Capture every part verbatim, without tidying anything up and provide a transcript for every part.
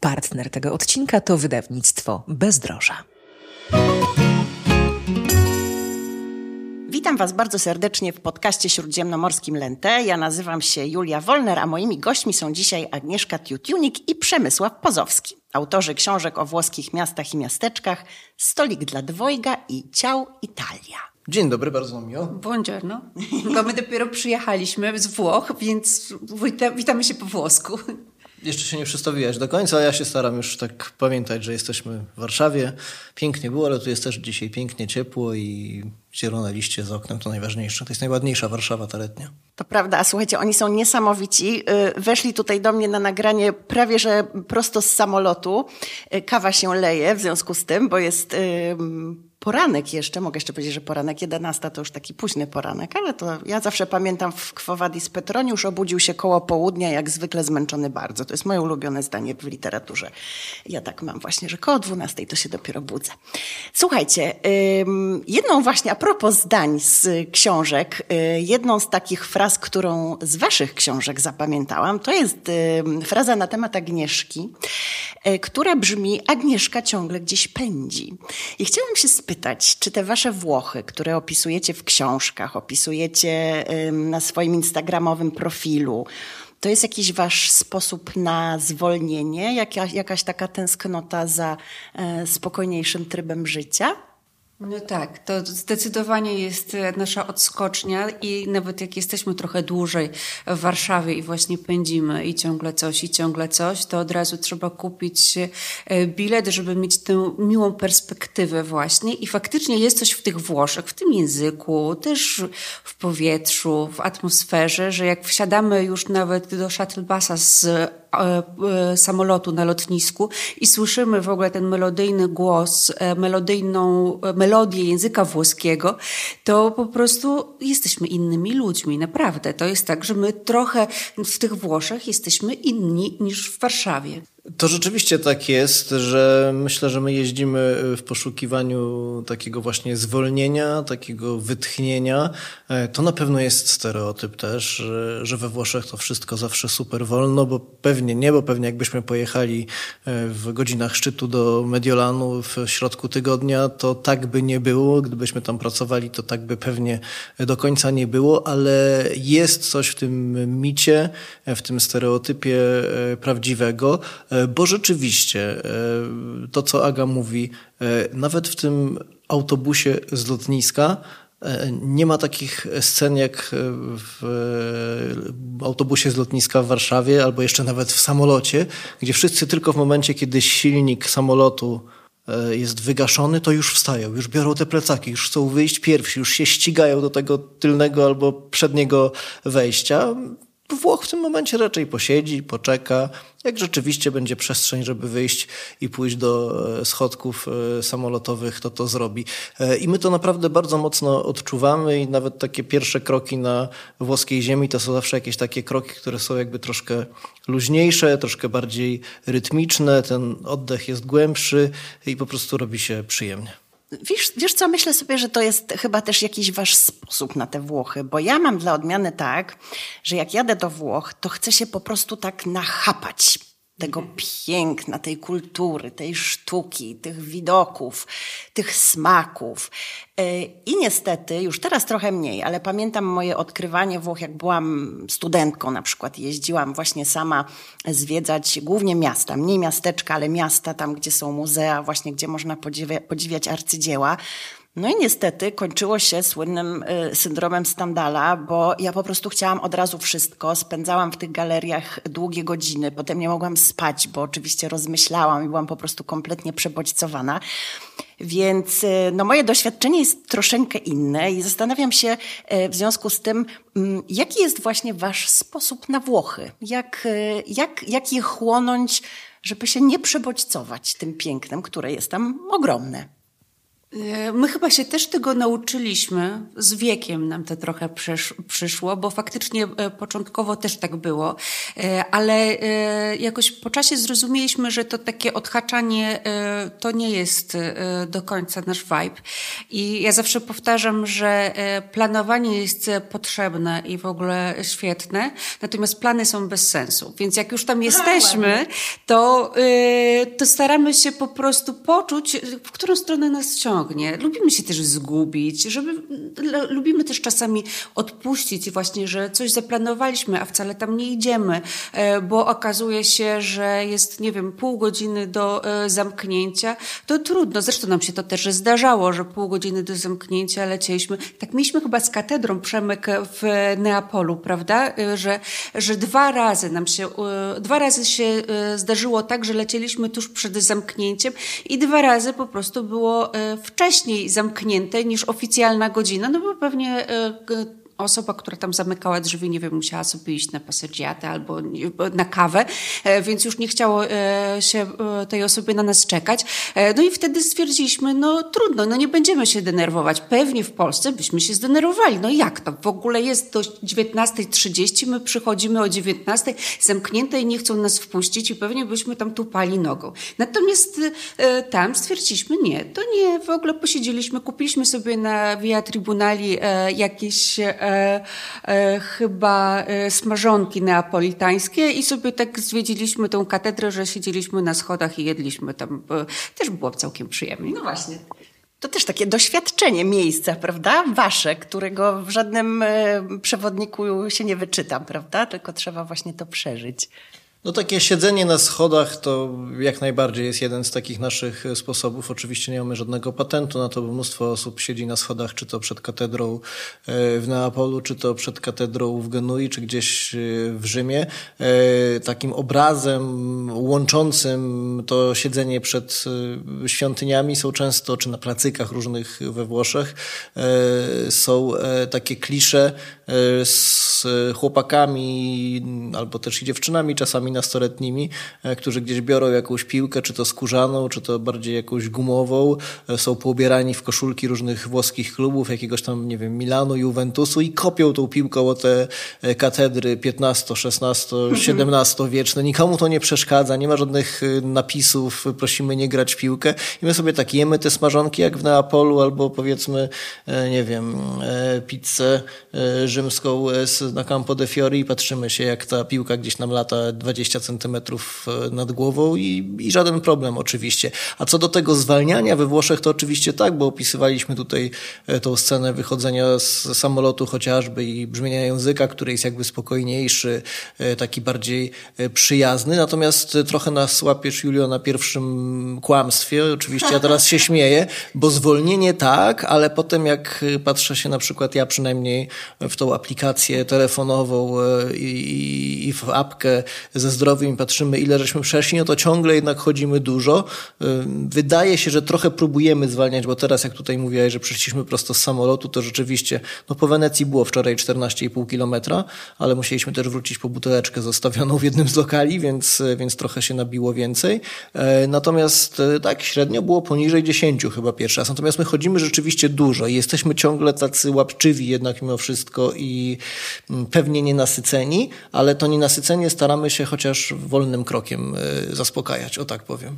Partner tego odcinka to wydawnictwo Bezdroża. Witam Was bardzo serdecznie w podcaście śródziemnomorskim Lente. Ja nazywam się Julia Wolner, a moimi gośćmi są dzisiaj Agnieszka Tiutiunik i Przemysław Pozowski. Autorzy książek o włoskich miastach i miasteczkach Stolik dla dwojga i Ciao Italia. Dzień dobry, bardzo miło. Buongiorno, bo my dopiero przyjechaliśmy z Włoch, więc wita- witamy się po włosku. Jeszcze się nie przedstawiłaś do końca, a ja się staram już tak pamiętać, że jesteśmy w Warszawie. Pięknie było, ale tu jest też dzisiaj pięknie ciepło i zielone liście za oknem to najważniejsze. To jest najładniejsza Warszawa ta letnia. To prawda, a słuchajcie, oni są niesamowici. Weszli tutaj do mnie na nagranie prawie że prosto z samolotu. Kawa się leje w związku z tym, bo jest poranek jeszcze. Mogę jeszcze powiedzieć, że poranek jedenasta to już taki późny poranek, ale to ja zawsze pamiętam w Quo Vadis Petroniusz obudził się koło południa, jak zwykle zmęczony bardzo. To jest moje ulubione zdanie w literaturze. Ja tak mam właśnie, że koło dwunastej to się dopiero budzę. Słuchajcie, jedną właśnie a propos zdań z książek, jedną z takich fraz, którą z waszych książek zapamiętałam, to jest fraza na temat Agnieszki, która brzmi: Agnieszka ciągle gdzieś pędzi. I chciałam się spytać, czy te wasze Włochy, które opisujecie w książkach, opisujecie na swoim instagramowym profilu, to jest jakiś wasz sposób na zwolnienie, jaka, jakaś taka tęsknota za e, spokojniejszym trybem życia? No tak, to zdecydowanie jest nasza odskocznia i nawet jak jesteśmy trochę dłużej w Warszawie i właśnie pędzimy i ciągle coś, i ciągle coś, to od razu trzeba kupić bilet, żeby mieć tę miłą perspektywę właśnie i faktycznie jest coś w tych Włoszech, w tym języku, też w powietrzu, w atmosferze, że jak wsiadamy już nawet do shuttlebusa z samolotu na lotnisku i słyszymy w ogóle ten melodyjny głos, melodyjną melodię języka włoskiego, to po prostu jesteśmy innymi ludźmi, naprawdę. To jest tak, że my trochę w tych Włoszech jesteśmy inni niż w Warszawie. To rzeczywiście tak jest, że myślę, że my jeździmy w poszukiwaniu takiego właśnie zwolnienia, takiego wytchnienia. To na pewno jest stereotyp też, że, że we Włoszech to wszystko zawsze super wolno, bo pewnie nie, bo pewnie jakbyśmy pojechali w godzinach szczytu do Mediolanu w środku tygodnia, to tak by nie było. Gdybyśmy tam pracowali, to tak by pewnie do końca nie było, ale jest coś w tym micie, w tym stereotypie prawdziwego. Bo rzeczywiście to, co Aga mówi, nawet w tym autobusie z lotniska nie ma takich scen jak w autobusie z lotniska w Warszawie albo jeszcze nawet w samolocie, gdzie wszyscy tylko w momencie, kiedy silnik samolotu jest wygaszony, to już wstają, już biorą te plecaki, już chcą wyjść pierwsi, już się ścigają do tego tylnego albo przedniego wejścia. Włoch w tym momencie raczej posiedzi, poczeka. Jak rzeczywiście będzie przestrzeń, żeby wyjść i pójść do schodków samolotowych, to to zrobi. I my to naprawdę bardzo mocno odczuwamy i nawet takie pierwsze kroki na włoskiej ziemi to są zawsze jakieś takie kroki, które są jakby troszkę luźniejsze, troszkę bardziej rytmiczne, ten oddech jest głębszy i po prostu robi się przyjemnie. Wiesz, wiesz co, myślę sobie, że to jest chyba też jakiś wasz sposób na te Włochy, bo ja mam dla odmiany tak, że jak jadę do Włoch, to chcę się po prostu tak nachapać tego piękna, tej kultury, tej sztuki, tych widoków, tych smaków. I niestety, już teraz trochę mniej, ale pamiętam moje odkrywanie Włoch, jak byłam studentką na przykład. Jeździłam właśnie sama zwiedzać głównie miasta, mniej miasteczka, ale miasta tam, gdzie są muzea, właśnie gdzie można podziwia- podziwiać arcydzieła. No i niestety kończyło się słynnym y, syndromem Stendhala, bo ja po prostu chciałam od razu wszystko. Spędzałam w tych galeriach długie godziny, potem nie mogłam spać, bo oczywiście rozmyślałam i byłam po prostu kompletnie przebodźcowana. Więc no, moje doświadczenie jest troszeczkę inne i zastanawiam się w związku z tym, jaki jest właśnie wasz sposób na Włochy? Jak, jak, jak je chłonąć, żeby się nie przebodźcować tym pięknem, które jest tam ogromne? My chyba się też tego nauczyliśmy, z wiekiem nam to trochę przysz, przyszło, bo faktycznie początkowo też tak było, ale jakoś po czasie zrozumieliśmy, że to takie odhaczanie to nie jest do końca nasz vibe. I ja zawsze powtarzam, że planowanie jest potrzebne i w ogóle świetne, natomiast plany są bez sensu. Więc jak już tam jesteśmy, to, to staramy się po prostu poczuć, w którą stronę nas ciągnie. Lubimy się też zgubić, żeby, lubimy też czasami odpuścić i właśnie, że coś zaplanowaliśmy, a wcale tam nie idziemy, bo okazuje się, że jest, nie wiem, pół godziny do zamknięcia, to trudno. Zresztą nam się to też zdarzało, że pół godziny do zamknięcia lecieliśmy. Tak mieliśmy chyba z katedrą, Przemek, w Neapolu, prawda? Że, że dwa razy nam się, dwa razy się zdarzyło tak, że lecieliśmy tuż przed zamknięciem i dwa razy po prostu było wcześniej zamknięte niż oficjalna godzina, no bo pewnie osoba, która tam zamykała drzwi, nie wiem, musiała sobie iść na passeggiatę albo na kawę, więc już nie chciało się tej osobie na nas czekać. No i wtedy stwierdziliśmy, no trudno, no nie będziemy się denerwować. Pewnie w Polsce byśmy się zdenerwowali. No jak to? W ogóle jest do dziewiętnasta trzydzieści, my przychodzimy o dziewiętnastej zamknięte i nie chcą nas wpuścić i pewnie byśmy tam tupali nogą. Natomiast tam stwierdziliśmy, nie, to nie, w ogóle posiedzieliśmy, kupiliśmy sobie na Via Tribunali jakieś E, e, chyba e, smażonki neapolitańskie i sobie tak zwiedziliśmy tą katedrę, że siedzieliśmy na schodach i jedliśmy tam. E, też było całkiem przyjemnie. No właśnie. To też takie doświadczenie miejsca, prawda? Wasze, którego w żadnym e, przewodniku się nie wyczyta, prawda? Tylko trzeba właśnie to przeżyć. No takie siedzenie na schodach to jak najbardziej jest jeden z takich naszych sposobów. Oczywiście nie mamy żadnego patentu na to, bo mnóstwo osób siedzi na schodach, czy to przed katedrą w Neapolu, czy to przed katedrą w Genui, czy gdzieś w Rzymie. Takim obrazem łączącym to siedzenie przed świątyniami są często, czy na placykach różnych we Włoszech, są takie klisze z chłopakami albo też i dziewczynami, czasami nastoletnimi, którzy gdzieś biorą jakąś piłkę, czy to skórzaną, czy to bardziej jakąś gumową, są poubierani w koszulki różnych włoskich klubów, jakiegoś tam, nie wiem, Milanu, Juventusu i kopią tą piłką o te katedry piętnasto, szesnasto, siedemnasto wieczne. Nikomu to nie przeszkadza, nie ma żadnych napisów, prosimy nie grać w piłkę i my sobie tak jemy te smażonki jak w Neapolu albo powiedzmy, nie wiem, pizzę rzymską na Campo de Fiori i patrzymy się, jak ta piłka gdzieś nam lata dwadzieścia centymetrów nad głową i, i żaden problem oczywiście. A co do tego zwalniania we Włoszech, to oczywiście tak, bo opisywaliśmy tutaj tą scenę wychodzenia z samolotu chociażby i brzmienia języka, który jest jakby spokojniejszy, taki bardziej przyjazny. Natomiast trochę nas łapiesz, Julio, na pierwszym kłamstwie. Oczywiście ja teraz się śmieję, bo zwolnienie tak, ale potem jak patrzę się na przykład, ja przynajmniej w tą aplikację telefonową i, i w apkę ze zdrowiem patrzymy, ile żeśmy przeszli, no to ciągle jednak chodzimy dużo. Wydaje się, że trochę próbujemy zwalniać, bo teraz jak tutaj mówiłaś, że przyszliśmy prosto z samolotu, to rzeczywiście, no po Wenecji było wczoraj czternaście i pół kilometra, ale musieliśmy też wrócić po buteleczkę zostawioną w jednym z lokali, więc, więc trochę się nabiło więcej. Natomiast tak, średnio było poniżej dziesięciu chyba pierwszy raz. Natomiast my chodzimy rzeczywiście dużo i jesteśmy ciągle tacy łapczywi jednak mimo wszystko i pewnie nienasyceni, ale to nienasycenie staramy się chociaż wolnym krokiem zaspokajać, o tak powiem.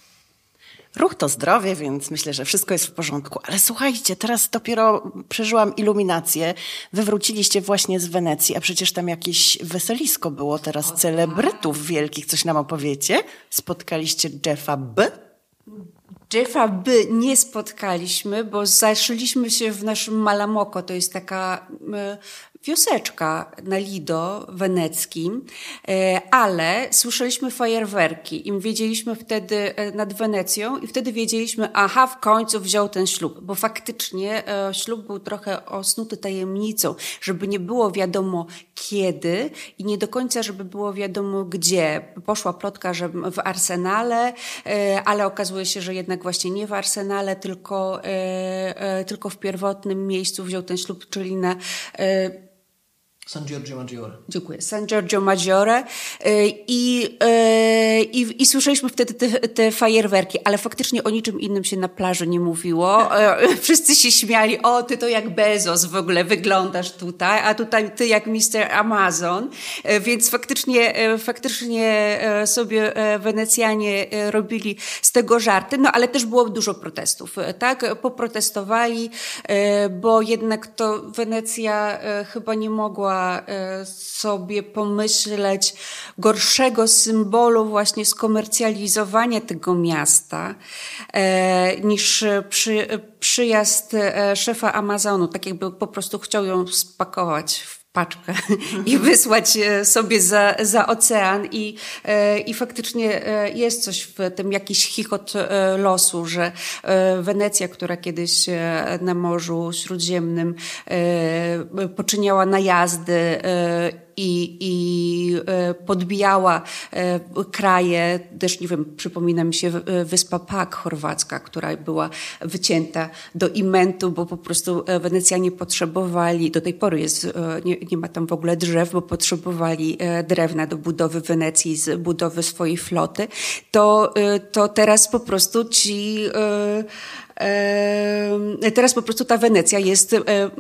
Ruch to zdrowie, więc myślę, że wszystko jest w porządku. Ale słuchajcie, teraz dopiero przeżyłam iluminację. Wy wróciliście właśnie z Wenecji, a przecież tam jakieś weselisko było teraz celebrytów wielkich. Coś nam opowiecie? Spotkaliście Jeffa B? Jeffa B nie spotkaliśmy, bo zaszyliśmy się w naszym Malamocco. To jest taka wioseczka na Lido weneckim, ale słyszeliśmy fajerwerki i wiedzieliśmy wtedy nad Wenecją i wtedy wiedzieliśmy, aha, w końcu wziął ten ślub, bo faktycznie ślub był trochę osnuty tajemnicą, żeby nie było wiadomo kiedy i nie do końca, żeby było wiadomo gdzie. Poszła plotka, że w Arsenale, ale okazuje się, że jednak właśnie nie w Arsenale, tylko, tylko w pierwotnym miejscu wziął ten ślub, czyli na San Giorgio Maggiore. Dziękuję. San Giorgio Maggiore i, i, i słyszeliśmy wtedy te, te fajerwerki, ale faktycznie o niczym innym się na plaży nie mówiło. Wszyscy się śmiali, o ty to jak Bezos w ogóle wyglądasz tutaj, a tutaj ty jak mister Amazon, więc faktycznie, faktycznie sobie Wenecjanie robili z tego żarty, no ale też było dużo protestów, tak? Poprotestowali, bo jednak to Wenecja chyba nie mogła sobie pomyśleć gorszego symbolu właśnie skomercjalizowania tego miasta niż przy, przyjazd szefa Amazonu. Tak jakby po prostu chciał ją spakować w paczkę i wysłać sobie za, za ocean i, i faktycznie jest coś w tym, jakiś chichot losu, że Wenecja, która kiedyś na Morzu Śródziemnym poczyniała najazdy i, i podbijała kraje, też nie wiem, przypomina mi się wyspa Pag chorwacka, która była wycięta do imentu, bo po prostu Wenecjanie potrzebowali, do tej pory jest, nie, nie ma tam w ogóle drzew, bo potrzebowali drewna do budowy Wenecji, z budowy swojej floty, to, to teraz po prostu ci, teraz po prostu ta Wenecja jest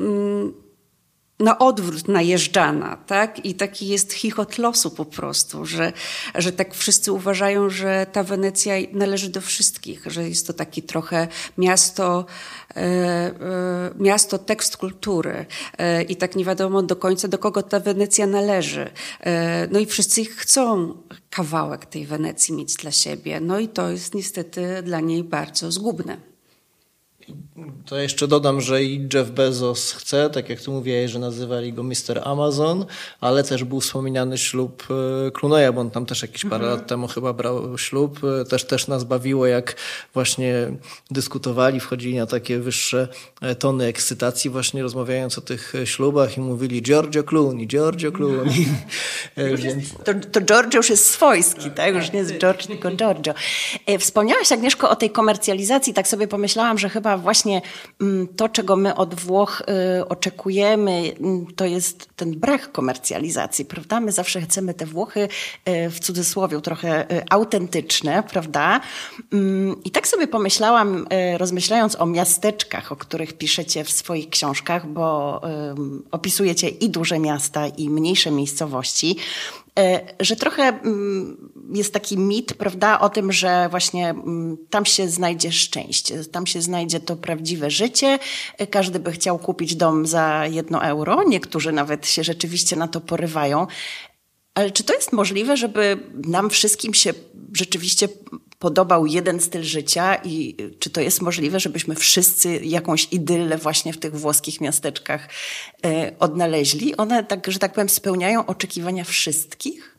na odwrót najeżdżana, tak? I taki jest chichot losu po prostu, że, że tak wszyscy uważają, że ta Wenecja należy do wszystkich, że jest to taki trochę miasto, e, e, miasto tekst kultury e, i tak nie wiadomo do końca, do kogo ta Wenecja należy. E, no i wszyscy chcą kawałek tej Wenecji mieć dla siebie, no i to jest niestety dla niej bardzo zgubne. To jeszcze dodam, że i Jeff Bezos chce, tak jak tu mówiłeś, że nazywali go mister Amazon, ale też był wspominany ślub Clooney'a, bo on tam też jakieś parę mhm. lat temu chyba brał ślub. Też, też nas bawiło, jak właśnie dyskutowali, wchodzili na takie wyższe tony ekscytacji, właśnie rozmawiając o tych ślubach i mówili Giorgio Clooney, Giorgio Clooney. Więc... To, to Giorgio już jest swojski, tak? Już nie jest George, tylko Giorgio. Wspomniałaś, Agnieszko, o tej komercjalizacji. Tak sobie pomyślałam, że chyba właśnie to, czego my od Włoch oczekujemy, to jest ten brak komercjalizacji, prawda? My zawsze chcemy te Włochy, w cudzysłowie, trochę autentyczne, prawda? I tak sobie pomyślałam, rozmyślając o miasteczkach, o których piszecie w swoich książkach, bo opisujecie i duże miasta, i mniejsze miejscowości, że trochę jest taki mit, prawda, o tym, że właśnie tam się znajdzie szczęście, tam się znajdzie to prawdziwe życie, każdy by chciał kupić dom za jedno euro, niektórzy nawet się rzeczywiście na to porywają, ale czy to jest możliwe, żeby nam wszystkim się rzeczywiście podobał jeden styl życia i czy to jest możliwe, żebyśmy wszyscy jakąś idyllę właśnie w tych włoskich miasteczkach e, odnaleźli? One, tak, że tak powiem, spełniają oczekiwania wszystkich?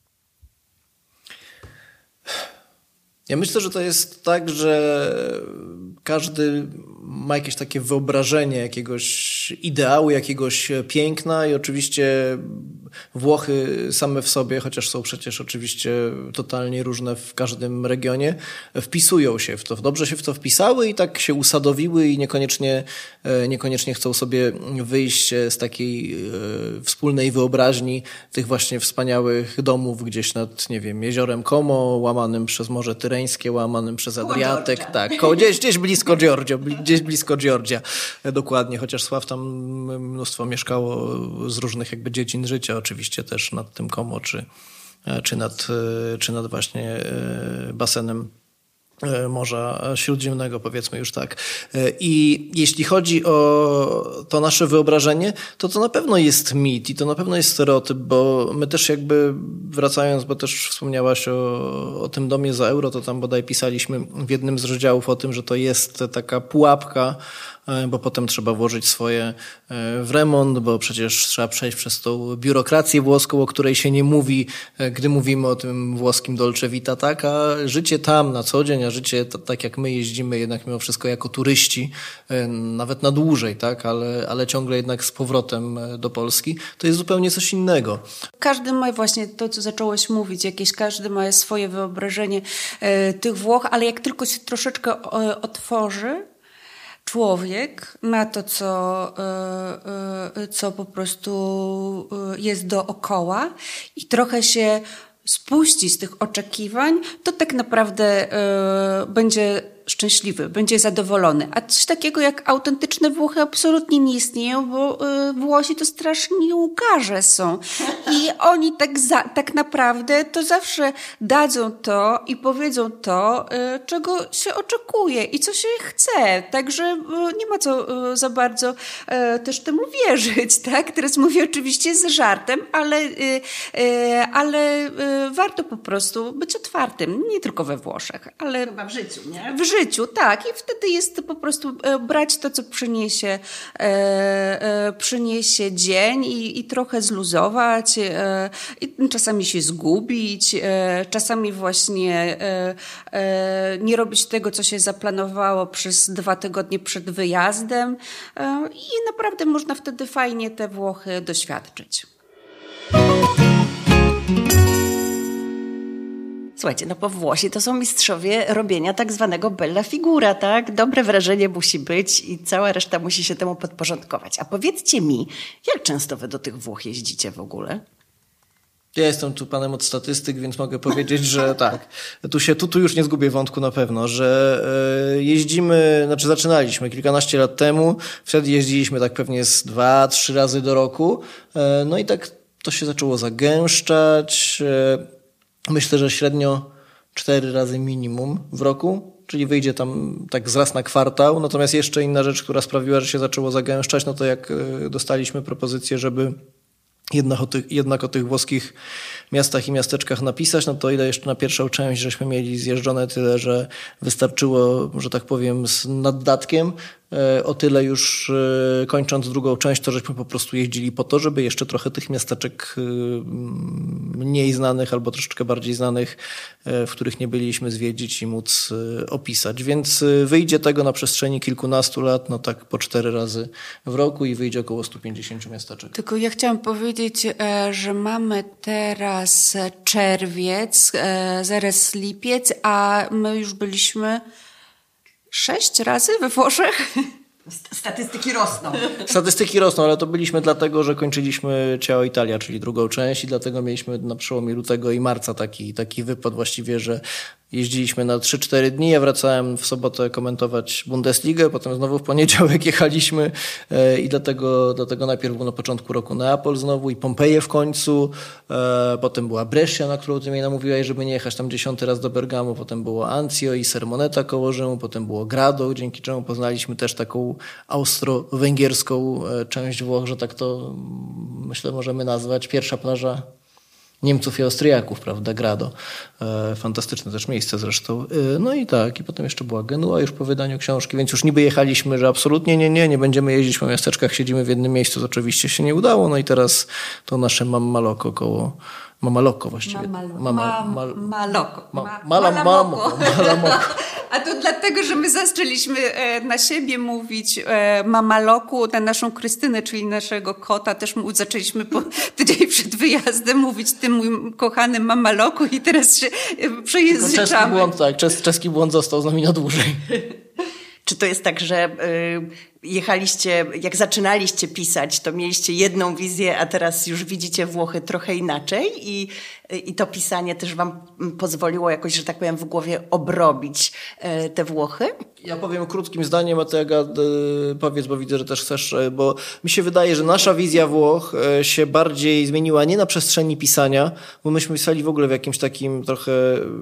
Ja myślę, że to jest tak, że każdy ma jakieś takie wyobrażenie jakiegoś ideału, jakiegoś piękna i oczywiście Włochy same w sobie, chociaż są przecież oczywiście totalnie różne w każdym regionie, wpisują się w to, dobrze się w to wpisały i tak się usadowiły i niekoniecznie, niekoniecznie chcą sobie wyjść z takiej wspólnej wyobraźni tych właśnie wspaniałych domów gdzieś nad, nie wiem, jeziorem Como, łamanym przez Morze Tyreńskie, łamanym przez Adriatyk, tak, koło, gdzieś, gdzieś blisko Giorgio, gdzieś blisko Giorgia, dokładnie, chociaż Sław tam mnóstwo mieszkało z różnych jakby dziedzin życia, oczywiście też nad tym Como, czy, czy, nad, czy nad właśnie basenem Morza Śródziemnego, powiedzmy już tak. I jeśli chodzi o to nasze wyobrażenie, to to na pewno jest mit i to na pewno jest stereotyp, bo my też jakby wracając, bo też wspomniałaś o, o tym domie za euro, to tam bodaj pisaliśmy w jednym z rozdziałów o tym, że to jest taka pułapka, bo potem trzeba włożyć swoje w remont, bo przecież trzeba przejść przez tą biurokrację włoską, o której się nie mówi, gdy mówimy o tym włoskim dolce vita, tak? A życie tam na co dzień, a życie to, tak jak my jeździmy jednak mimo wszystko jako turyści, nawet na dłużej, tak? Ale, ale ciągle jednak z powrotem do Polski, to jest zupełnie coś innego. Każdy ma właśnie to, co zacząłeś mówić, jakieś, każdy ma swoje wyobrażenie e, tych Włoch, ale jak tylko się troszeczkę e, otworzy, człowiek, na to, co, co po prostu jest dookoła i trochę się spuści z tych oczekiwań, to tak naprawdę będzie szczęśliwy, będzie zadowolony. A coś takiego jak autentyczne Włochy absolutnie nie istnieją, bo Włosi to strasznie łgarze są. I oni tak, za, tak naprawdę to zawsze dadzą to i powiedzą to, czego się oczekuje i co się chce. Także nie ma co za bardzo też temu wierzyć, tak? Teraz mówię oczywiście z żartem, ale, ale warto po prostu być otwartym. Nie tylko we Włoszech, ale chyba w życiu, nie? W życiu, tak. I wtedy jest po prostu brać to, co przyniesie, e, e, przyniesie dzień i, i trochę zluzować, e, i czasami się zgubić, e, czasami właśnie e, e, nie robić tego, co się zaplanowało przez dwa tygodnie przed wyjazdem e, i naprawdę można wtedy fajnie te Włochy doświadczyć. Słuchajcie, no bo Włosi to są mistrzowie robienia tak zwanego bella figura, tak? Dobre wrażenie musi być i cała reszta musi się temu podporządkować. A powiedzcie mi, jak często wy do tych Włoch jeździcie w ogóle? Ja jestem tu panem od statystyk, więc mogę powiedzieć, że tak. Tu się, tu, tu już nie zgubię wątku na pewno, że jeździmy, znaczy zaczynaliśmy kilkanaście lat temu, wtedy jeździliśmy tak pewnie z dwa, trzy razy do roku, no i tak to się zaczęło zagęszczać. Myślę, że średnio cztery razy minimum w roku, czyli wyjdzie tam tak z raz na kwartał. Natomiast jeszcze inna rzecz, która sprawiła, że się zaczęło zagęszczać, no to jak dostaliśmy propozycję, żeby jednak o tych, jednak o tych włoskich miastach i miasteczkach napisać, no to ile jeszcze na pierwszą część żeśmy mieli zjeżdżone tyle, że wystarczyło, że tak powiem, z naddatkiem. O tyle już kończąc drugą część, to żeśmy po prostu jeździli po to, żeby jeszcze trochę tych miasteczek mniej znanych albo troszeczkę bardziej znanych, w których nie byliśmy, zwiedzić i móc opisać. Więc wyjdzie tego na przestrzeni kilkunastu lat, no tak po cztery razy w roku i wyjdzie około stu pięćdziesięciu miasteczek. Tylko ja chciałam powiedzieć, że mamy teraz czerwiec, zaraz lipiec, a my już byliśmy sześć razy we Włoszech. Statystyki rosną. Statystyki rosną, ale to byliśmy dlatego, że kończyliśmy Ciao Italia, czyli drugą część i dlatego mieliśmy na przełomie lutego i marca taki, taki wypad właściwie, że jeździliśmy na trzy cztery dni. Ja wracałem w sobotę komentować Bundesligę, potem znowu w poniedziałek jechaliśmy i dlatego, dlatego najpierw był na początku roku Neapol znowu i Pompeje w końcu, potem była Brescia, na którą ty mnie namówiłaś, żeby nie jechać tam dziesiąty raz do Bergamo, potem było Anzio i Sermoneta koło Rzymu, potem było Grado, dzięki czemu poznaliśmy też taką austro-węgierską część Włoch, że tak to myślę możemy nazwać. Pierwsza plaża Niemców i Austriaków, prawda, Grado. E, fantastyczne też miejsce zresztą. E, no i tak, i potem jeszcze była Genua już po wydaniu książki, więc już niby jechaliśmy, że absolutnie nie, nie, nie będziemy jeździć po miasteczkach, siedzimy w jednym miejscu, to oczywiście się nie udało, no i teraz to nasze Mammaloko koło Mamaloko właściwie. Mamalo. Mama, ma, mal, maloko. ma, Ma, mala, malamoko. malamoko. A to dlatego, że my zaczęliśmy na siebie mówić Mamaloku, na naszą Krystynę, czyli naszego kota, też mu zaczęliśmy po tydzień przed wyjazdem mówić tym mój kochany Mamaloku i teraz się przejęzyczamy. Czeski błąd, tak, czes, czeski błąd został z nami na dłużej. Czy to jest tak, że y, jechaliście, jak zaczynaliście pisać, to mieliście jedną wizję, a teraz już widzicie Włochy trochę inaczej i, i to pisanie też wam pozwoliło jakoś, że tak powiem, w głowie obrobić y, te Włochy? Ja powiem krótkim zdaniem, a ty Aga, powiedz, bo widzę, że też chcesz, bo mi się wydaje, że nasza wizja Włoch się bardziej zmieniła nie na przestrzeni pisania, bo myśmy pisali w ogóle w jakimś takim trochę...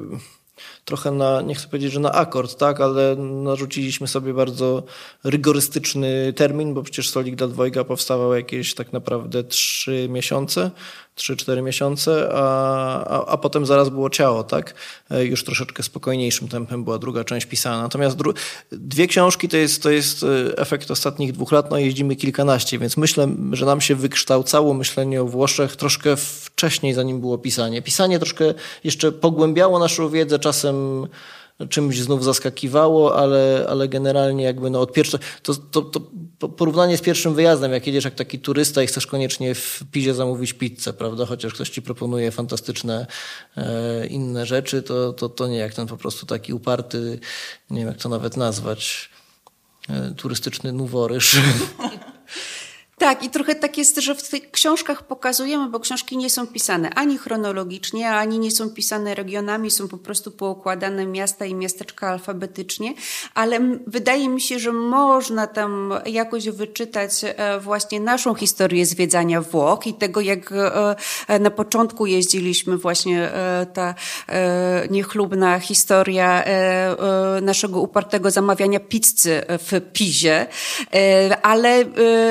trochę na, nie chcę powiedzieć, że na akord, tak, ale narzuciliśmy sobie bardzo rygorystyczny termin, bo przecież Stolik dla Dwojga powstawał jakieś tak naprawdę trzy miesiące, trzy cztery miesiące, a, a, a potem zaraz było Ciao, tak? Już troszeczkę spokojniejszym tempem była druga część pisana. Natomiast dru- dwie książki to jest, to jest efekt ostatnich dwóch lat, no jeździmy kilkanaście, więc myślę, że nam się wykształcało myślenie o Włoszech troszkę wcześniej, zanim było pisanie. Pisanie troszkę jeszcze pogłębiało naszą wiedzę, czasem czymś znów zaskakiwało, ale, ale generalnie jakby no od pierwszego, to, to, to porównanie z pierwszym wyjazdem, jak jedziesz jak taki turysta i chcesz koniecznie w Pizie zamówić pizzę, prawda, chociaż ktoś ci proponuje fantastyczne e, inne rzeczy, to, to, to nie jak ten po prostu taki uparty, nie wiem jak to nawet nazwać, turystyczny noworyż. Tak, i trochę tak jest, że w tych książkach pokazujemy, bo książki nie są pisane ani chronologicznie, ani nie są pisane regionami, są po prostu poukładane miasta i miasteczka alfabetycznie, ale wydaje mi się, że można tam jakoś wyczytać właśnie naszą historię zwiedzania Włoch i tego, jak na początku jeździliśmy, właśnie ta niechlubna historia naszego upartego zamawiania pizzy w Pizie, ale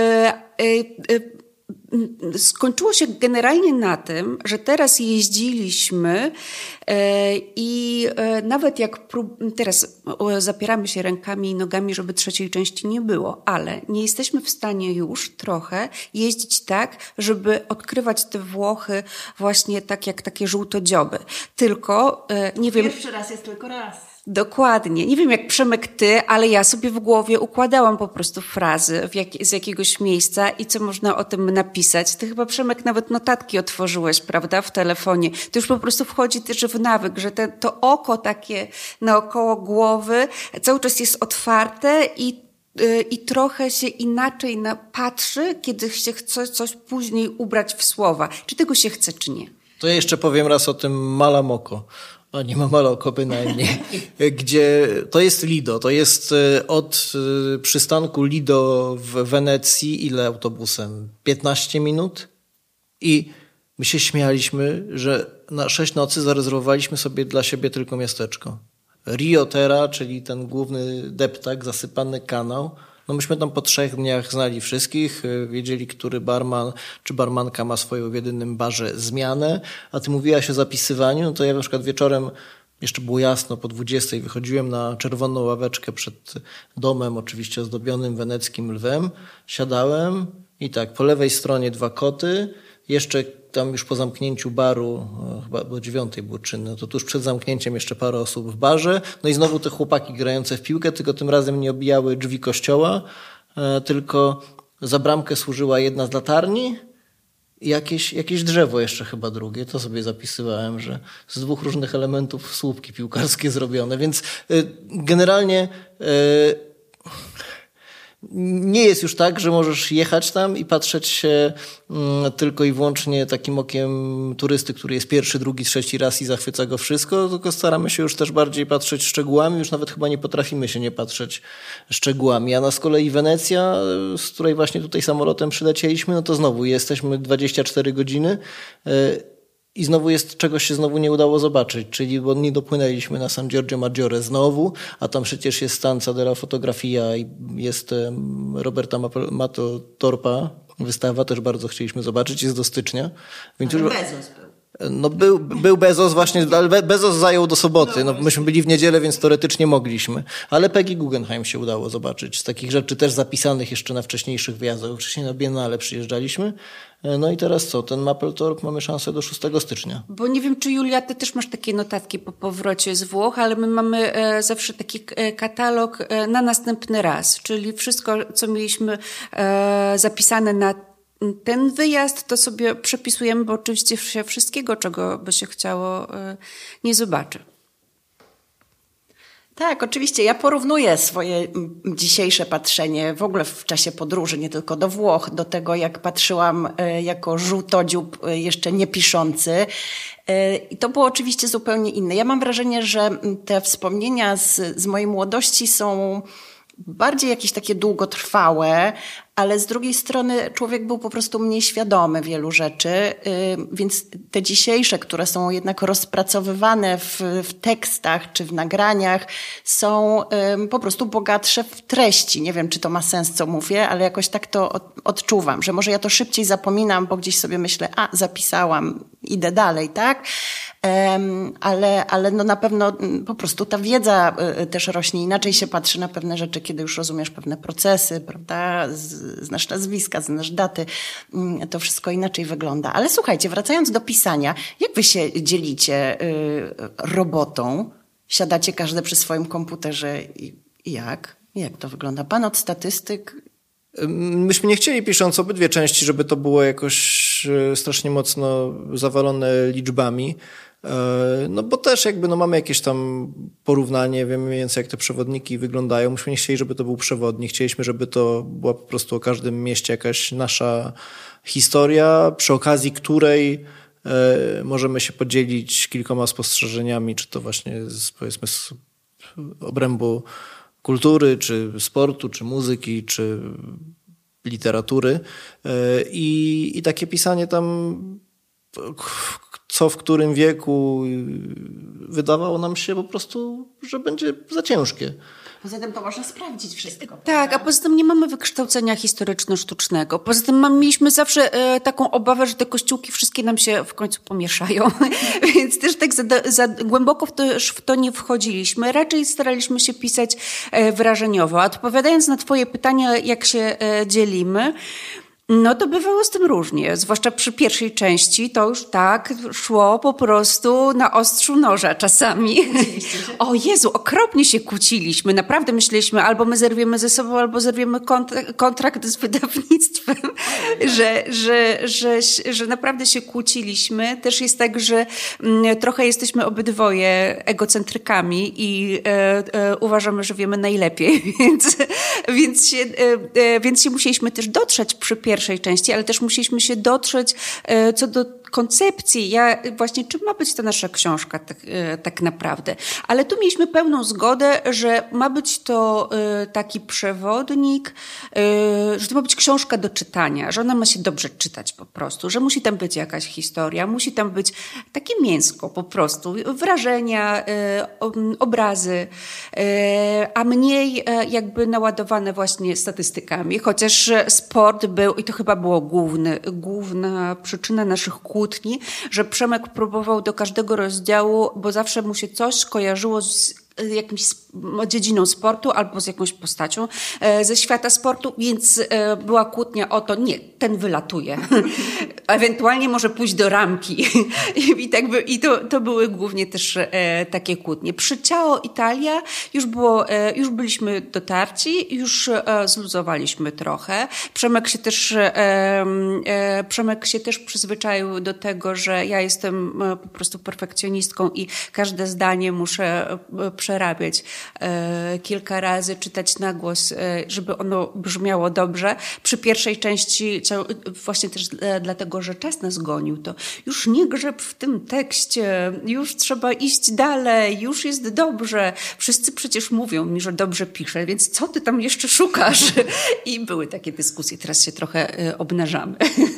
skończyło się generalnie na tym, że teraz jeździliśmy i nawet jak prób... teraz zapieramy się rękami i nogami, żeby trzeciej części nie było, ale nie jesteśmy w stanie już trochę jeździć tak, żeby odkrywać te Włochy właśnie tak jak takie żółtodzioby. Tylko, nie wiem... Pierwszy raz jest tylko raz. Dokładnie. Nie wiem jak Przemek ty, ale ja sobie w głowie układałam po prostu frazy w jak, z jakiegoś miejsca i co można o tym napisać. Ty chyba, Przemek, nawet notatki otworzyłeś, prawda, w telefonie. To już po prostu wchodzi też w nawyk, że te, to oko takie naokoło głowy cały czas jest otwarte i i trochę się inaczej patrzy, kiedy się chce coś później ubrać w słowa. Czy tego się chce, czy nie? To ja jeszcze powiem raz o tym Malamocco. A nie ma Malocco bynajmniej. Gdzie to jest Lido. To jest od przystanku Lido w Wenecji ile autobusem? piętnaście minut? I my się śmialiśmy, że na sześć nocy zarezerwowaliśmy sobie dla siebie tylko miasteczko. Rio Terra, czyli ten główny deptak, zasypany kanał. No myśmy tam po trzech dniach znali wszystkich, wiedzieli, który barman czy barmanka ma swoją w jedynym barze zmianę, a ty mówiłaś o zapisywaniu, no to ja na przykład wieczorem, jeszcze było jasno, po dwudziestej wychodziłem na czerwoną ławeczkę przed domem, oczywiście ozdobionym weneckim lwem, siadałem i tak, po lewej stronie dwa koty, jeszcze tam już po zamknięciu baru, chyba do dziewiątej było czynne, to tuż przed zamknięciem jeszcze parę osób w barze. No i znowu te chłopaki grające w piłkę, tylko tym razem nie obijały drzwi kościoła, tylko za bramkę służyła jedna z latarni i jakieś, jakieś drzewo jeszcze chyba drugie. To sobie zapisywałem, że z dwóch różnych elementów słupki piłkarskie zrobione. Więc generalnie nie jest już tak, że możesz jechać tam i patrzeć się tylko i wyłącznie takim okiem turysty, który jest pierwszy, drugi, trzeci raz i zachwyca go wszystko, tylko staramy się już też bardziej patrzeć szczegółami, już nawet chyba nie potrafimy się nie patrzeć szczegółami. A na z kolei Wenecja, z której właśnie tutaj samolotem przylecieliśmy, no to znowu jesteśmy dwadzieścia cztery godziny i znowu jest, czegoś się znowu nie udało zobaczyć, czyli bo nie dopłynęliśmy na San Giorgio Maggiore znowu, a tam przecież jest Stanza della Fotografia i jest Roberta Mato Torpa, wystawa też bardzo chcieliśmy zobaczyć, jest do stycznia. Więc ale już... Bezos był. No był, był Bezos właśnie, ale Bezos zajął do soboty. No, myśmy byli w niedzielę, więc teoretycznie mogliśmy. Ale Peggy Guggenheim się udało zobaczyć. Z takich rzeczy też zapisanych jeszcze na wcześniejszych wyjazdach. Wcześniej na Biennale przyjeżdżaliśmy. No i teraz co? Ten Mapplethorpe mamy szansę do szóstego stycznia. Bo nie wiem, czy Julia, ty też masz takie notatki po powrocie z Włoch, ale my mamy e, zawsze taki e, katalog e, na następny raz. Czyli wszystko, co mieliśmy e, zapisane na ten wyjazd, to sobie przepisujemy, bo oczywiście się wszystkiego, czego by się chciało, nie zobaczy. Tak, oczywiście. Ja porównuję swoje dzisiejsze patrzenie w ogóle w czasie podróży, nie tylko do Włoch, do tego, jak patrzyłam jako żółtodziób jeszcze nie piszący. I to było oczywiście zupełnie inne. Ja mam wrażenie, że te wspomnienia z, z mojej młodości są bardziej jakieś takie długotrwałe, ale z drugiej strony człowiek był po prostu mniej świadomy wielu rzeczy, więc te dzisiejsze, które są jednak rozpracowywane w, w tekstach czy w nagraniach, są po prostu bogatsze w treści. Nie wiem, czy to ma sens, co mówię, ale jakoś tak to odczuwam, że może ja to szybciej zapominam, bo gdzieś sobie myślę, a zapisałam, idę dalej, tak? Ale, ale no na pewno po prostu ta wiedza też rośnie, inaczej się patrzy na pewne rzeczy, kiedy już rozumiesz pewne procesy, prawda? Znasz nazwiska, znasz daty, to wszystko inaczej wygląda. Ale słuchajcie, wracając do pisania, jak wy się dzielicie robotą? Siadacie każdy przy swoim komputerze i jak? Jak to wygląda? Pan od statystyk? Myśmy nie chcieli, pisząc obydwie części, żeby to było jakoś strasznie mocno zawalone liczbami. No bo też jakby no mamy jakieś tam porównanie, wiemy mniej więcej jak te przewodniki wyglądają. Myśmy nie chcieli, żeby to był przewodnik. Chcieliśmy, żeby to była po prostu o każdym mieście jakaś nasza historia, przy okazji której możemy się podzielić kilkoma spostrzeżeniami, czy to właśnie z, powiedzmy z obrębu kultury, czy sportu, czy muzyki, czy literatury. I, i takie pisanie tam, co w którym wieku, wydawało nam się po prostu, że będzie za ciężkie. Poza tym to można sprawdzić wszystko. Tak, a poza tym nie mamy wykształcenia historyczno-sztucznego. Poza tym mam, mieliśmy zawsze e, taką obawę, że te kościółki wszystkie nam się w końcu pomieszają. Więc też tak za, za głęboko w to, w to nie wchodziliśmy. Raczej staraliśmy się pisać e, wrażeniowo. Odpowiadając na twoje pytania, jak się e, dzielimy, no to bywało z tym różnie, zwłaszcza przy pierwszej części to już tak szło po prostu na ostrzu noża czasami. O Jezu, okropnie się kłóciliśmy, naprawdę myśleliśmy albo my zerwiemy ze sobą, albo zerwiemy kont- kontrakt z wydawnictwem, że, że, że, że naprawdę się kłóciliśmy. Też jest tak, że m, trochę jesteśmy obydwoje egocentrykami i e, e, uważamy, że wiemy najlepiej, więc, więc, się, e, e, więc się musieliśmy też dotrzeć przy pierwszej pierwszej części, ale też musieliśmy się dotrzeć e, co do koncepcji, ja, właśnie czym ma być ta nasza książka tak, e, tak naprawdę. Ale tu mieliśmy pełną zgodę, że ma być to e, taki przewodnik, e, że to ma być książka do czytania, że ona ma się dobrze czytać po prostu, że musi tam być jakaś historia, musi tam być takie mięsko po prostu, wrażenia, e, obrazy, e, a mniej e, jakby naładowane właśnie statystykami, chociaż sport był, i to chyba było główny, główna przyczyna naszych kłótni, że Przemek próbował do każdego rozdziału, bo zawsze mu się coś kojarzyło z jakimś dziedziną sportu albo z jakąś postacią ze świata sportu, więc była kłótnia o to, nie, ten wylatuje. Ewentualnie może pójść do ramki. I, tak by, i to, to były głównie też e, takie kłótnie. Przy Ciao Italia już było, e, już byliśmy dotarci, już e, zluzowaliśmy trochę. Przemek się też e, e, Przemek się też przyzwyczaił do tego, że ja jestem e, po prostu perfekcjonistką i każde zdanie muszę e, przerabiać e, kilka razy, czytać na głos, e, żeby ono brzmiało dobrze. Przy pierwszej części, właśnie też e, dlatego, że czas nas gonił, to już nie grzeb w tym tekście, już trzeba iść dalej, już jest dobrze. Wszyscy przecież mówią mi, że dobrze piszę, więc co ty tam jeszcze szukasz? I były takie dyskusje, teraz się trochę e, obnażamy.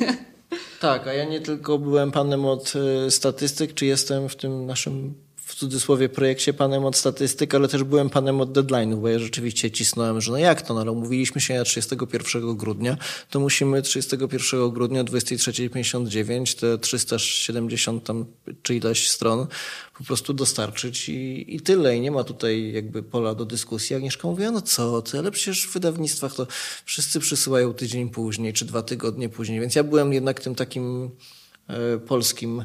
Tak, a ja nie tylko byłem panem od e, statystyk, czy jestem w tym naszym w cudzysłowie projekcie panem od statystyk, ale też byłem panem od deadline'ów, bo ja rzeczywiście cisnąłem, że no jak to, no ale umówiliśmy się na trzydziestego pierwszego grudnia, to musimy trzydziestego pierwszego grudnia o dwudziestej trzeciej pięćdziesiąt dziewięć te trzysta siedemdziesiąt tam czy ileś stron po prostu dostarczyć i, i tyle. I nie ma tutaj jakby pola do dyskusji. Agnieszka mówiła, no co ty, ale przecież w wydawnictwach to wszyscy przysyłają tydzień później, czy dwa tygodnie później, więc ja byłem jednak tym takim polskim,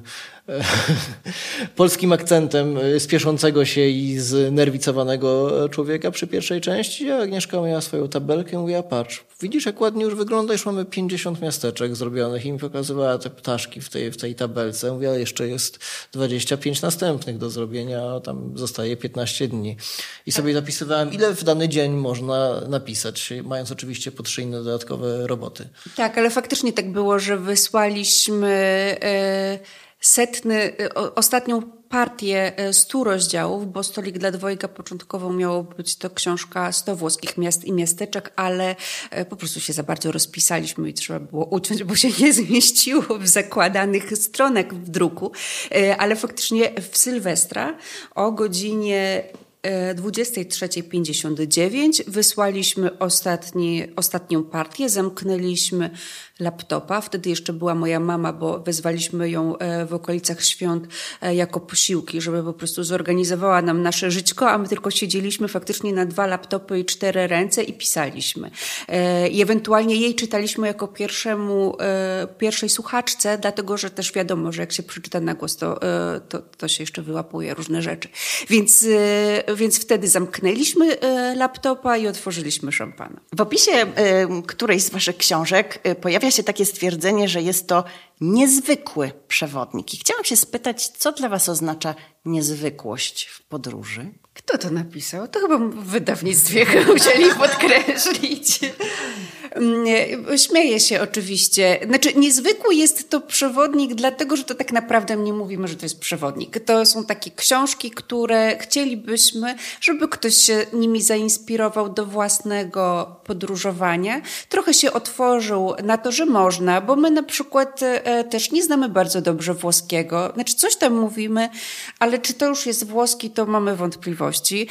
polskim akcentem spieszącego się i znerwicowanego człowieka przy pierwszej części, a Agnieszka miała swoją tabelkę i mówiła, patrz, widzisz jak ładnie już wygląda, już mamy pięćdziesiąt miasteczek zrobionych i mi pokazywała te ptaszki w tej, w tej tabelce. Mówiła, jeszcze jest dwadzieścia pięć następnych do zrobienia, a tam zostaje piętnaście dni. I sobie zapisywałem, ile w dany dzień można napisać, mając oczywiście po trzy inne dodatkowe roboty. Tak, ale faktycznie tak było, że wysłaliśmy setny, ostatnią partię stu rozdziałów, bo Stolik dla dwojga początkowo miało być to książka sto włoskich miast i miasteczek, ale po prostu się za bardzo rozpisaliśmy i trzeba było uciąć, bo się nie zmieściło w zakładanych stronach w druku. Ale faktycznie w Sylwestra o godzinie dwudziestej trzeciej pięćdziesiąt dziewięć wysłaliśmy ostatni, ostatnią partię, zamknęliśmy laptopa. Wtedy jeszcze była moja mama, bo wezwaliśmy ją w okolicach świąt jako posiłki, żeby po prostu zorganizowała nam nasze żyćko, a my tylko siedzieliśmy faktycznie na dwa laptopy i cztery ręce i pisaliśmy. I ewentualnie jej czytaliśmy jako pierwszemu, pierwszej słuchaczce, dlatego, że też wiadomo, że jak się przeczyta na głos, to, to, to się jeszcze wyłapuje różne rzeczy. Więc więc wtedy zamknęliśmy laptopa i otworzyliśmy szampana. W opisie którejś z waszych książek pojawia się takie stwierdzenie, że jest to niezwykły przewodnik. I chciałam się spytać, co dla was oznacza niezwykłość w podróży? Kto to napisał? To chyba w wydawnictwie musieli podkreślić. Śmieję się oczywiście. Znaczy, niezwykły jest to przewodnik, dlatego że to tak naprawdę nie mówimy, że to jest przewodnik. To są takie książki, które chcielibyśmy, żeby ktoś się nimi zainspirował do własnego podróżowania. Trochę się otworzył na to, że można, bo my na przykład też nie znamy bardzo dobrze włoskiego. Znaczy, coś tam mówimy, ale czy to już jest włoski, to mamy wątpliwości.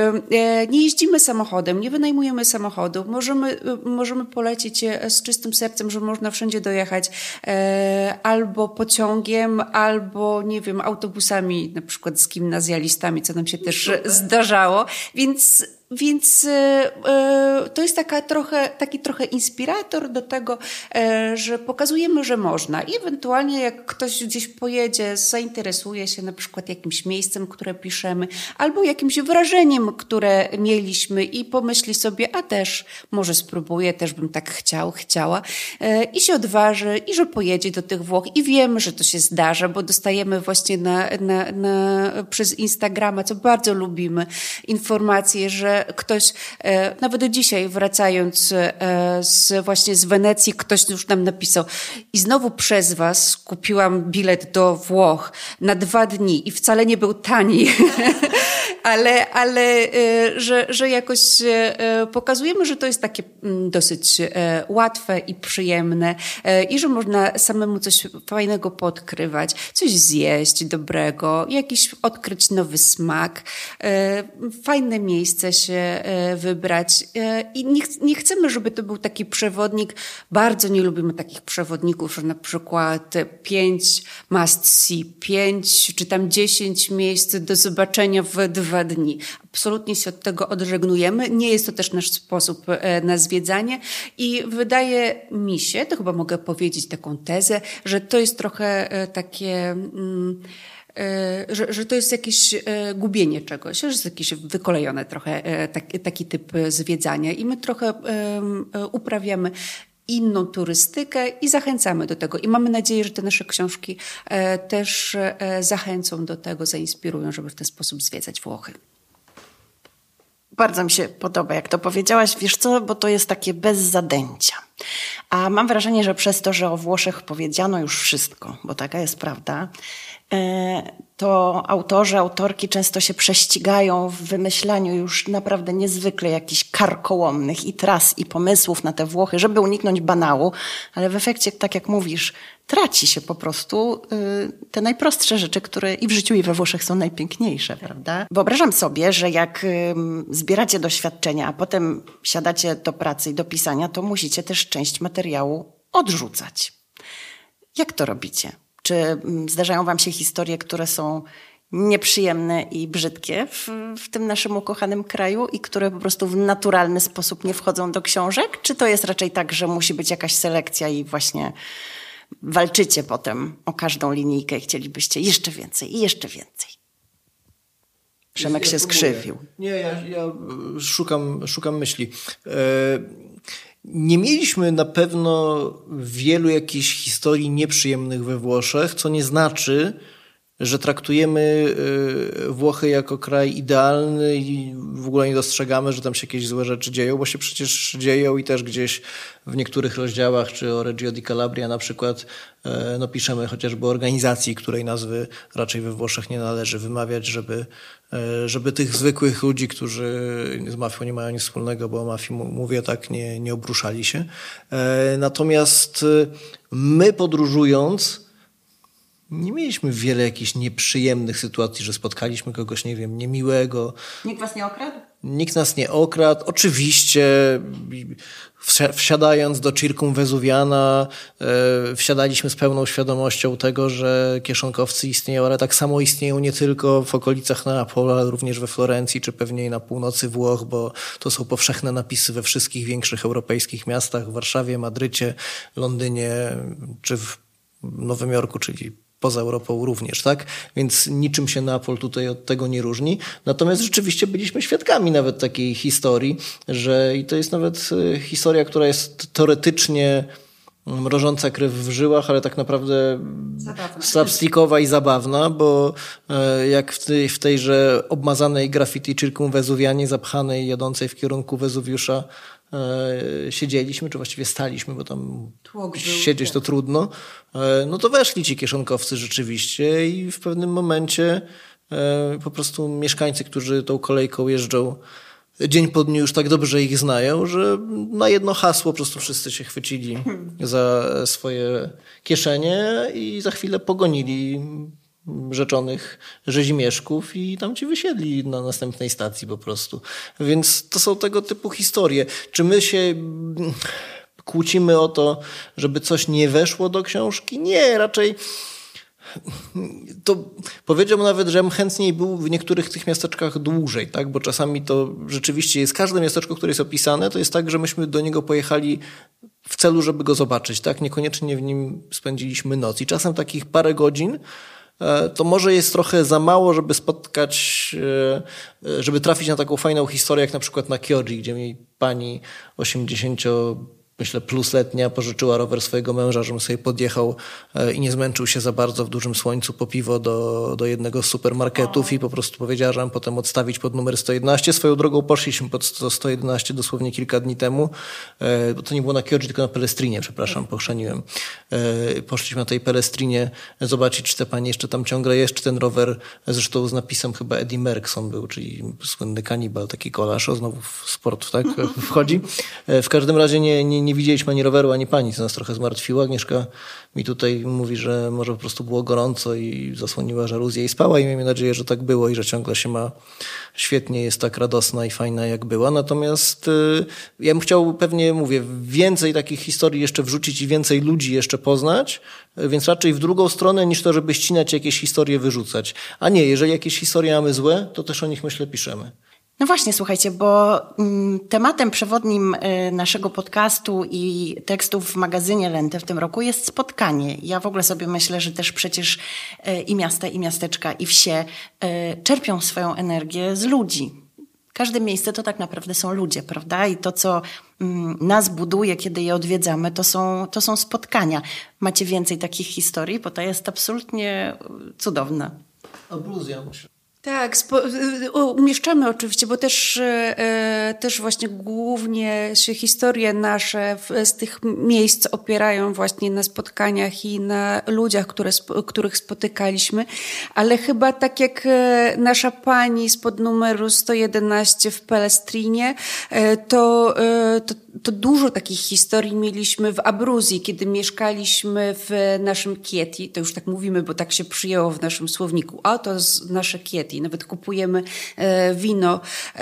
Nie jeździmy samochodem, nie wynajmujemy samochodu. Możemy, możemy polecić z czystym sercem, że można wszędzie dojechać e, albo pociągiem, albo nie wiem, autobusami, na przykład z gimnazjalistami, co nam się też zdarzało. Więc Więc e, to jest taka trochę, taki trochę inspirator do tego, e, że pokazujemy, że można. I ewentualnie jak ktoś gdzieś pojedzie, zainteresuje się na przykład jakimś miejscem, które piszemy, albo jakimś wrażeniem, które mieliśmy i pomyśli sobie, a też może spróbuję, też bym tak chciał, chciała e, i się odważy i że pojedzie do tych Włoch i wiemy, że to się zdarza, bo dostajemy właśnie na, na, na, przez Instagrama, co bardzo lubimy, informacje, że ktoś, e, nawet do dzisiaj wracając e, z, właśnie z Wenecji, ktoś już nam napisał i znowu przez was kupiłam bilet do Włoch na dwa dni i wcale nie był tani, ale, ale e, że, że jakoś e, pokazujemy, że to jest takie m, dosyć e, łatwe i przyjemne e, i że można samemu coś fajnego podkrywać, coś zjeść dobrego, jakiś odkryć nowy smak, e, fajne miejsce się wybrać i nie, ch- nie chcemy, żeby to był taki przewodnik, bardzo nie lubimy takich przewodników, że na przykład pięć must see, pięć czy tam dziesięć miejsc do zobaczenia w dwa dni. Absolutnie się od tego odżegnujemy, nie jest to też nasz sposób na zwiedzanie i wydaje mi się, to chyba mogę powiedzieć taką tezę, że to jest trochę takie... Mm, Że, że to jest jakieś gubienie czegoś, że jest jakieś wykolejone trochę taki, taki typ zwiedzania i my trochę um, uprawiamy inną turystykę i zachęcamy do tego. I mamy nadzieję, że te nasze książki e, też e, zachęcą do tego, zainspirują, żeby w ten sposób zwiedzać Włochy. Bardzo mi się podoba, jak to powiedziałaś. Wiesz co, bo to jest takie bez zadęcia. A mam wrażenie, że przez to, że o Włoszech powiedziano już wszystko, bo taka jest prawda, to autorzy, autorki często się prześcigają w wymyślaniu już naprawdę niezwykle jakichś karkołomnych i tras, i pomysłów na te Włochy, żeby uniknąć banału, ale w efekcie, tak jak mówisz, traci się po prostu te najprostsze rzeczy, które i w życiu, i we Włoszech są najpiękniejsze, prawda? Wyobrażam sobie, że jak zbieracie doświadczenia, a potem siadacie do pracy i do pisania, to musicie też część materiału odrzucać. Jak to robicie? Czy zdarzają wam się historie, które są nieprzyjemne i brzydkie w, w tym naszym ukochanym kraju i które po prostu w naturalny sposób nie wchodzą do książek? Czy to jest raczej tak, że musi być jakaś selekcja i właśnie walczycie potem o każdą linijkę i chcielibyście jeszcze więcej i jeszcze więcej? Przemek ja się skrzywił. Nie, ja, ja szukam, szukam myśli. E, nie mieliśmy na pewno wielu jakichś historii nieprzyjemnych we Włoszech, co nie znaczy, że traktujemy Włochy jako kraj idealny i w ogóle nie dostrzegamy, że tam się jakieś złe rzeczy dzieją, bo się przecież dzieją i też gdzieś w niektórych rozdziałach, czy o Reggio di Calabria na przykład, no piszemy chociażby o organizacji, której nazwy raczej we Włoszech nie należy wymawiać, żeby, żeby tych zwykłych ludzi, którzy z mafią nie mają nic wspólnego, bo o mafii mówię tak, nie, nie obruszali się. Natomiast my podróżując nie mieliśmy wiele jakichś nieprzyjemnych sytuacji, że spotkaliśmy kogoś, nie wiem, niemiłego. Nikt was nie okradł? Nikt nas nie okradł. Oczywiście wsiadając do Circumvesuviana wsiadaliśmy z pełną świadomością tego, że kieszonkowcy istnieją, ale tak samo istnieją nie tylko w okolicach Neapolu, ale również we Florencji, czy pewnie na północy Włoch, bo to są powszechne napisy we wszystkich większych europejskich miastach, w Warszawie, Madrycie, Londynie, czy w Nowym Jorku, czyli poza Europą również, tak? Więc niczym się Neapol tutaj od tego nie różni. Natomiast rzeczywiście byliśmy świadkami nawet takiej historii, że i to jest nawet historia, która jest teoretycznie mrożąca krew w żyłach, ale tak naprawdę slapstickowa i zabawna, bo jak w, tej, w tejże obmazanej graffiti circumvesuvianie zapchanej, jadącej w kierunku Wezuwiusza siedzieliśmy, czy właściwie staliśmy, bo tam siedzieć to trudno, no to weszli ci kieszonkowcy rzeczywiście i w pewnym momencie po prostu mieszkańcy, którzy tą kolejką jeżdżą dzień po dniu, już tak dobrze ich znają, że na jedno hasło po prostu wszyscy się chwycili za swoje kieszenie i za chwilę pogonili rzeczonych rzezimieszków i tam ci wysiedli na następnej stacji po prostu. Więc to są tego typu historie. Czy my się kłócimy o to, żeby coś nie weszło do książki? Nie, raczej to powiedziałbym nawet, że chętniej był w niektórych tych miasteczkach dłużej, tak? Bo czasami to rzeczywiście jest, każde miasteczko, które jest opisane, to jest tak, że myśmy do niego pojechali w celu, żeby go zobaczyć, tak? Niekoniecznie w nim spędziliśmy noc i czasem takich parę godzin to może jest trochę za mało, żeby spotkać, żeby trafić na taką fajną historię, jak na przykład na Chioggi, gdzie mi pani osiemdziesięcio myślę, plusletnia pożyczyła rower swojego męża, żebym sobie podjechał i nie zmęczył się za bardzo w dużym słońcu po piwo do, do jednego z supermarketów i po prostu powiedziała, że mam potem odstawić pod numer sto jedenaście. Swoją drogą poszliśmy pod sto jedenaście dosłownie kilka dni temu, bo to nie było na Chioggi, tylko na Pelestrinie, przepraszam, pochrzaniłem. Poszliśmy na tej Pelestrinie zobaczyć, czy te pani jeszcze tam ciągle jest, czy ten rower, zresztą z napisem chyba Eddie Merckson był, czyli słynny kanibal, taki kolarz, o znowu w sport tak wchodzi. W każdym razie nie, nie Nie widzieliśmy ani roweru, ani pani, co nas trochę zmartwiło. Agnieszka mi tutaj mówi, że może po prostu było gorąco i zasłoniła żaluzję i spała i miejmy nadzieję, że tak było i że ciągle się ma świetnie, jest tak radosna i fajna, jak była. Natomiast y, ja bym chciał pewnie, mówię, więcej takich historii jeszcze wrzucić i więcej ludzi jeszcze poznać, więc raczej w drugą stronę niż to, żeby ścinać jakieś historie, wyrzucać. A nie, jeżeli jakieś historie mamy złe, to też o nich, myślę, piszemy. No właśnie, słuchajcie, bo mm, tematem przewodnim y, naszego podcastu i tekstów w magazynie Lente w tym roku jest spotkanie. Ja w ogóle sobie myślę, że też przecież y, i miasta, i miasteczka, i wsie y, czerpią swoją energię z ludzi. Każde miejsce to tak naprawdę są ludzie, prawda? I to, co mm, nas buduje, kiedy je odwiedzamy, to są, to są spotkania. Macie więcej takich historii, bo to jest absolutnie cudowne. Abruzja, myślę. Tak, spo, umieszczamy oczywiście, bo też, e, też właśnie głównie się historie nasze w, z tych miejsc opierają właśnie na spotkaniach i na ludziach, które, których spotykaliśmy, ale chyba tak jak nasza pani spod numeru sto jedenaście w Pelestrinie, e, to, e, to, to dużo takich historii mieliśmy w Abruzji, kiedy mieszkaliśmy w naszym Chieti, to już tak mówimy, bo tak się przyjęło w naszym słowniku, a to z nasze Chieti. Nawet kupujemy e, wino e,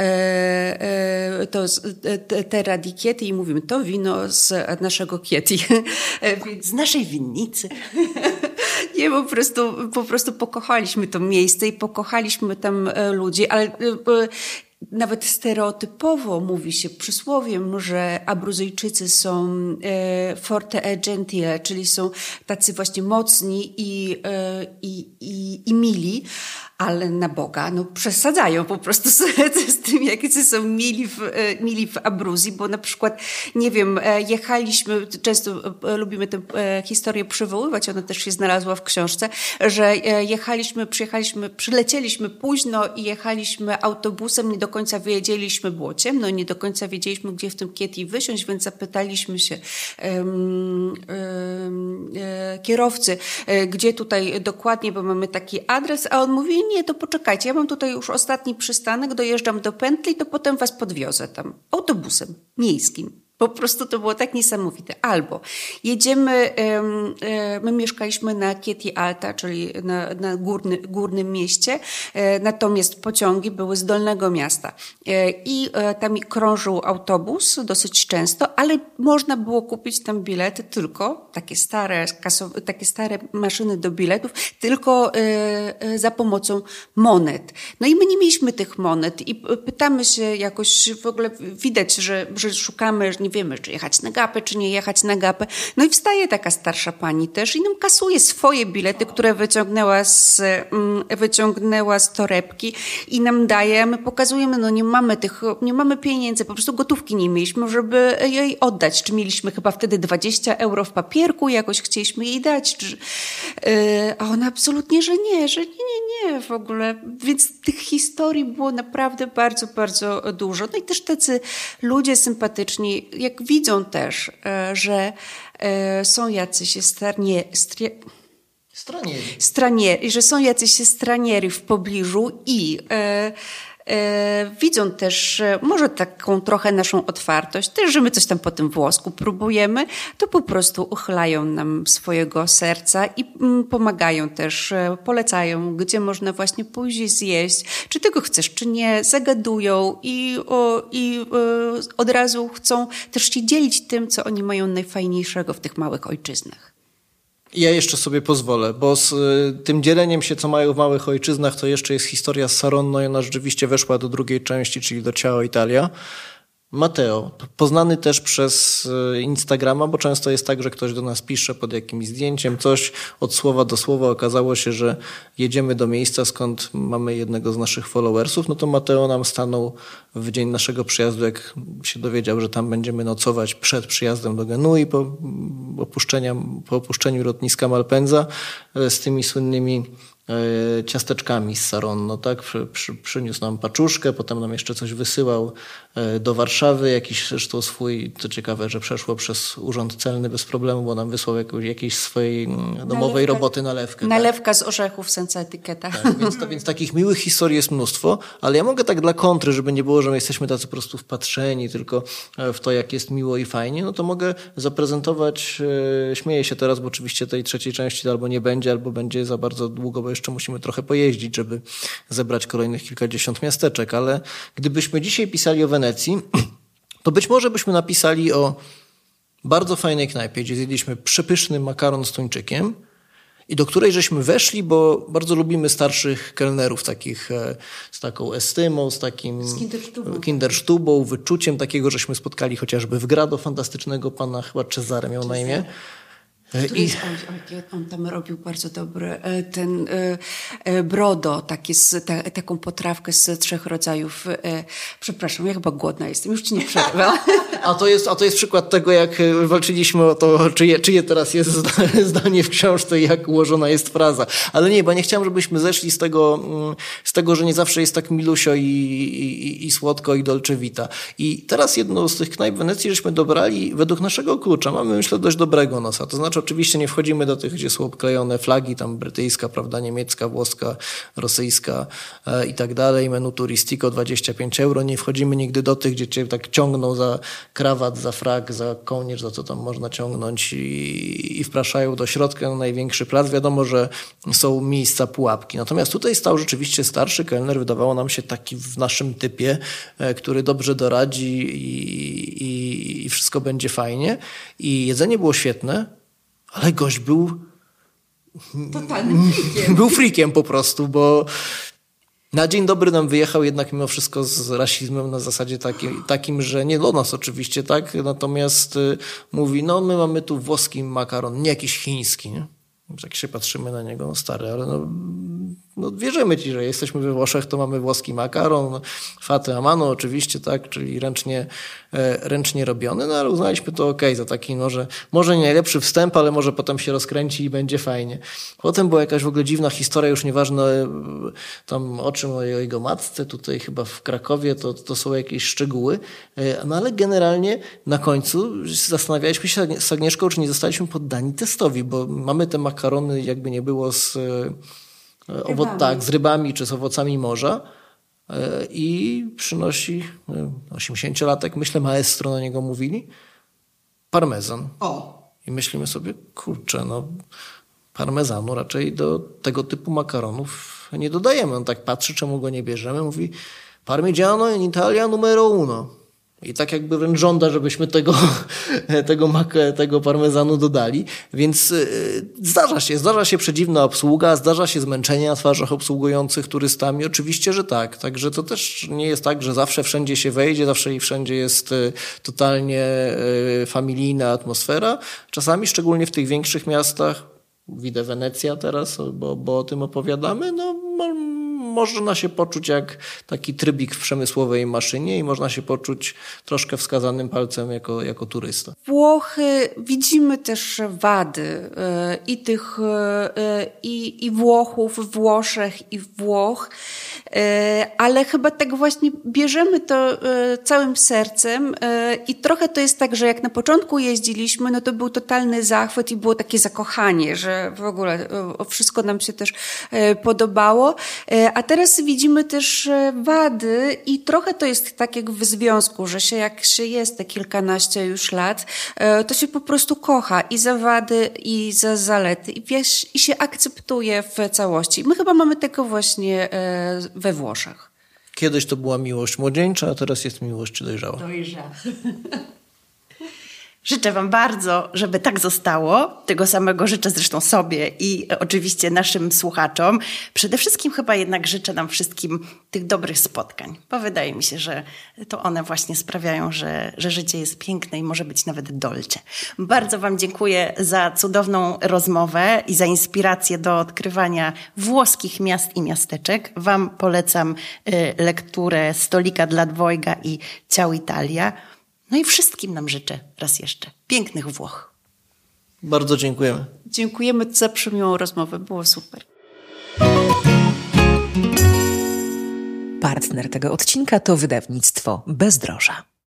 e, to z e, Terra di Chieti i mówimy, to wino z naszego Chieti. Z naszej winnicy. Nie, po prostu, po prostu pokochaliśmy to miejsce i pokochaliśmy tam ludzi, ale e, nawet stereotypowo mówi się przysłowiem, że Abruzyjczycy są e, forte e gentile, czyli są tacy właśnie mocni i, e, i, i, i mili, ale na Boga, no przesadzają po prostu z, z tym, jacy są mili w, mili w Abruzji, bo na przykład, nie wiem, jechaliśmy, często lubimy tę historię przywoływać, ona też się znalazła w książce, że jechaliśmy, przyjechaliśmy, przylecieliśmy późno i jechaliśmy autobusem, nie do końca wiedzieliśmy, było ciemno, nie do końca wiedzieliśmy, gdzie w tym Chieti wysiąść, więc zapytaliśmy się um, um, kierowcy, gdzie tutaj dokładnie, bo mamy taki adres, a on mówi, nie, to poczekajcie, ja mam tutaj już ostatni przystanek, dojeżdżam do pętli, to potem was podwiozę tam autobusem miejskim. Po prostu to było tak niesamowite. Albo jedziemy, my mieszkaliśmy na Chieti Alta, czyli na, na górny, górnym mieście, natomiast pociągi były z Dolnego Miasta i tam krążył autobus dosyć często, ale można było kupić tam bilety tylko, takie stare, kasowe, takie stare maszyny do biletów, tylko za pomocą monet. No i my nie mieliśmy tych monet i pytamy się jakoś, w ogóle widać, że, że szukamy, nie wiemy, czy jechać na Gapę, czy nie jechać na Gapę. No i wstaje taka starsza pani też i nam kasuje swoje bilety, które wyciągnęła z, wyciągnęła z torebki i nam daje, a my pokazujemy, no nie mamy tych, nie mamy pieniędzy, po prostu gotówki nie mieliśmy, żeby jej oddać. Czy mieliśmy chyba wtedy dwadzieścia euro w papierku, jakoś chcieliśmy jej dać, czy, yy, a ona absolutnie, że nie, że nie, nie, nie w ogóle. Więc tych historii było naprawdę bardzo, bardzo dużo. No i też tacy ludzie sympatyczni, jak widzą też, yy, że yy, są jacyś starnie, strie, Stranieri. stranieri, że są jacyś stranieri w pobliżu i e, e, widzą też e, może taką trochę naszą otwartość, też, że my coś tam po tym włosku próbujemy, to po prostu uchylają nam swojego serca i mm, pomagają też, e, polecają, gdzie można właśnie pójść i zjeść, czy tego chcesz, czy nie, zagadują i, o, i e, od razu chcą też się dzielić tym, co oni mają najfajniejszego w tych małych ojczyznach. Ja jeszcze sobie pozwolę, bo z y, tym dzieleniem się, co mają w małych ojczyznach, to jeszcze jest historia z Saronno i ona rzeczywiście weszła do drugiej części, czyli do Ciao Italia. Mateo, poznany też przez Instagrama, bo często jest tak, że ktoś do nas pisze pod jakimś zdjęciem, coś od słowa do słowa. Okazało się, że jedziemy do miejsca, skąd mamy jednego z naszych followersów, no to Mateo nam stanął w dzień naszego przyjazdu, jak się dowiedział, że tam będziemy nocować przed przyjazdem do Genui po, opuszczeniu, po opuszczeniu lotniska Malpensa z tymi słynnymi ciasteczkami z Saronno, tak? Przy, przy, przyniósł nam paczuszkę, potem nam jeszcze coś wysyłał do Warszawy, jakiś zresztą swój, co ciekawe, że przeszło przez urząd celny bez problemu, bo nam wysłał jakąś, jakiejś swojej domowej nalewka, roboty nalewkę. Nalewka tak? z orzechów, senza etykieta. Tak, więc, to, więc takich miłych historii jest mnóstwo, ale ja mogę tak dla kontry, żeby nie było, że my jesteśmy tacy po prostu wpatrzeni tylko w to, jak jest miło i fajnie, no to mogę zaprezentować, śmieję się teraz, bo oczywiście tej trzeciej części albo nie będzie, albo będzie za bardzo długo, bo jeszcze musimy trochę pojeździć, żeby zebrać kolejnych kilkadziesiąt miasteczek, ale gdybyśmy dzisiaj pisali o Wenecji, to być może byśmy napisali o bardzo fajnej knajpie, gdzie zjedliśmy przepyszny makaron z tuńczykiem i do której żeśmy weszli, bo bardzo lubimy starszych kelnerów, takich z taką estymą, z takim z kindersztubą. kindersztubą, wyczuciem takiego, żeśmy spotkali chociażby w Grado fantastycznego pana, chyba Cezary miał na imię. Który jest, oj, oj, on tam robił bardzo dobry ten e, brodo, taki z, ta, taką potrawkę z trzech rodzajów. E, przepraszam, ja chyba głodna jestem, już ci nie przerwę. A to jest, a to jest przykład tego, jak walczyliśmy o to, czyje, czyje teraz jest zdanie w książce i jak ułożona jest fraza. Ale nie, bo nie chciałem, żebyśmy zeszli z tego, z tego, że nie zawsze jest tak milusio i, i, i słodko i dolce vita. I teraz jedną z tych knajp w Wenecji żeśmy dobrali według naszego klucza. Mamy, myślę, dość dobrego nosa. To znaczy oczywiście nie wchodzimy do tych, gdzie są obklejone flagi, tam brytyjska, prawda, niemiecka, włoska, rosyjska e, i tak dalej. Menu turistico dwadzieścia pięć euro. Nie wchodzimy nigdy do tych, gdzie cię tak ciągną za krawat, za frak, za kołnierz, za co tam można ciągnąć i, i wpraszają do środka na największy plac. Wiadomo, że są miejsca pułapki. Natomiast tutaj stał rzeczywiście starszy kelner, wydawało nam się taki w naszym typie, e, który dobrze doradzi i, i, i wszystko będzie fajnie. I jedzenie było świetne, ale gość był totalnym frikiem. Był frikiem po prostu, bo na dzień dobry nam wyjechał jednak mimo wszystko z rasizmem na zasadzie takim, takim że nie do nas oczywiście, tak? Natomiast y, mówi, no my mamy tu włoski makaron, nie jakiś chiński, nie? Jak się patrzymy na niego, no stary, ale no, no wierzymy ci, że jesteśmy we Włoszech, to mamy włoski makaron, fate a mano oczywiście, tak, czyli ręcznie, e, ręcznie robiony, no ale uznaliśmy to okej, okay, za taki może, może nie najlepszy wstęp, ale może potem się rozkręci i będzie fajnie. Potem była jakaś w ogóle dziwna historia, już nieważne tam o czym, o jego matce, tutaj chyba w Krakowie, to, to są jakieś szczegóły, e, no ale generalnie na końcu zastanawialiśmy się z Agnieszką, czy nie zostaliśmy poddani testowi, bo mamy te makarony, jakby nie było z... Owo- tak, z rybami czy z owocami morza i przynosi osiemdziesięciolatek, myślę maestro na niego mówili, parmezan. O. I myślimy sobie, kurczę, no parmezanu raczej do tego typu makaronów nie dodajemy. On tak patrzy, czemu go nie bierzemy, mówi parmigiano in Italia numero uno. I tak jakby wręcz żąda, żebyśmy tego, tego, makę, tego parmezanu dodali. Więc zdarza się, zdarza się przedziwna obsługa, zdarza się zmęczenie na twarzach obsługujących turystami. Oczywiście, że tak. Także to też nie jest tak, że zawsze wszędzie się wejdzie, zawsze i wszędzie jest totalnie familijna atmosfera. Czasami, szczególnie w tych większych miastach, widzę Wenecja teraz, bo, bo o tym opowiadamy, no można się poczuć jak taki trybik w przemysłowej maszynie i można się poczuć troszkę wskazanym palcem jako, jako turysta. Włochy, widzimy też wady i tych, i, i Włochów, Włoszech i Włoch, ale chyba tak właśnie bierzemy to całym sercem i trochę to jest tak, że jak na początku jeździliśmy, no to był totalny zachwyt i było takie zakochanie, że w ogóle wszystko nam się też podobało, a teraz widzimy też wady i trochę to jest tak jak w związku, że się jak się jest te kilkanaście już lat, to się po prostu kocha i za wady, i za zalety i, wiesz, i się akceptuje w całości. My chyba mamy tego właśnie we Włoszech. Kiedyś to była miłość młodzieńcza, a teraz jest miłość dojrzała. Dojrzała. Życzę wam bardzo, żeby tak zostało. Tego samego życzę zresztą sobie i oczywiście naszym słuchaczom. Przede wszystkim chyba jednak życzę nam wszystkim tych dobrych spotkań, bo wydaje mi się, że to one właśnie sprawiają, że, że życie jest piękne i może być nawet dolce. Bardzo wam dziękuję za cudowną rozmowę i za inspirację do odkrywania włoskich miast i miasteczek. Wam polecam y, lekturę Stolika dla dwojga i Ciao Italia. No i wszystkim nam życzę raz jeszcze pięknych Włoch. Bardzo dziękujemy. Dziękujemy za przymiłą rozmowę. Było super. Partner tego odcinka to wydawnictwo Bezdroża.